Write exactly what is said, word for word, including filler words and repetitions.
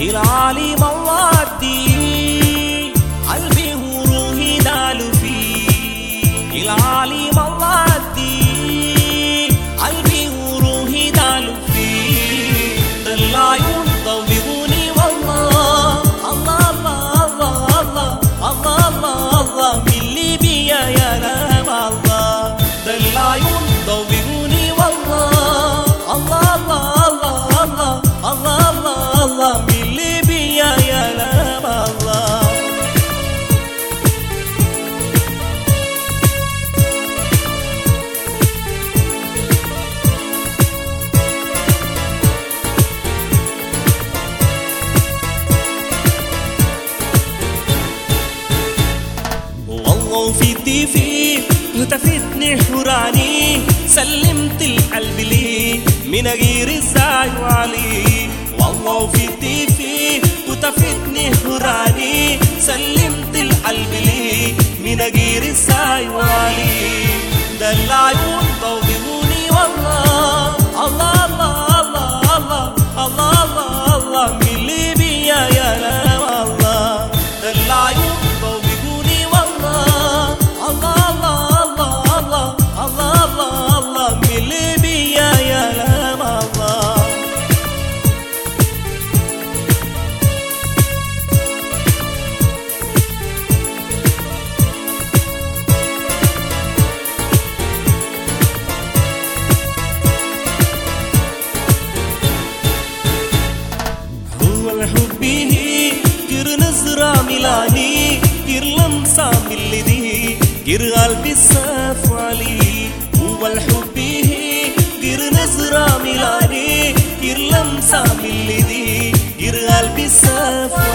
العالي موادي قلبي وروحي دالوا فيه العالي موادي قلبي وروحي دالوا فيه العيون طوبوني والله الله الله الله الله الله الله من ليبيا يا نام الله العيون طوبوني والله الله الله الله الله الله الله من ليبيا يا نام الله والله في التيفي هتفتني حراني سلمت القلب لي من غير الزعل علي والله في التيفي هتفتني حراني سلمت القلب لي من غير الزعل علي ده العيون طوبوني والله الله الله الله الله الله الله الله من ليبيا يا نام الله ده العيون طوبوني والله الله الله الله الله الله الله الله من ليبيا يا نام الله هو الحب كر نظرة ملاني كر لمسة من لدي كر قلبي الساف علي هو الحب كر نظرة ملاني كر لمسة من لدي كر قلبي الساف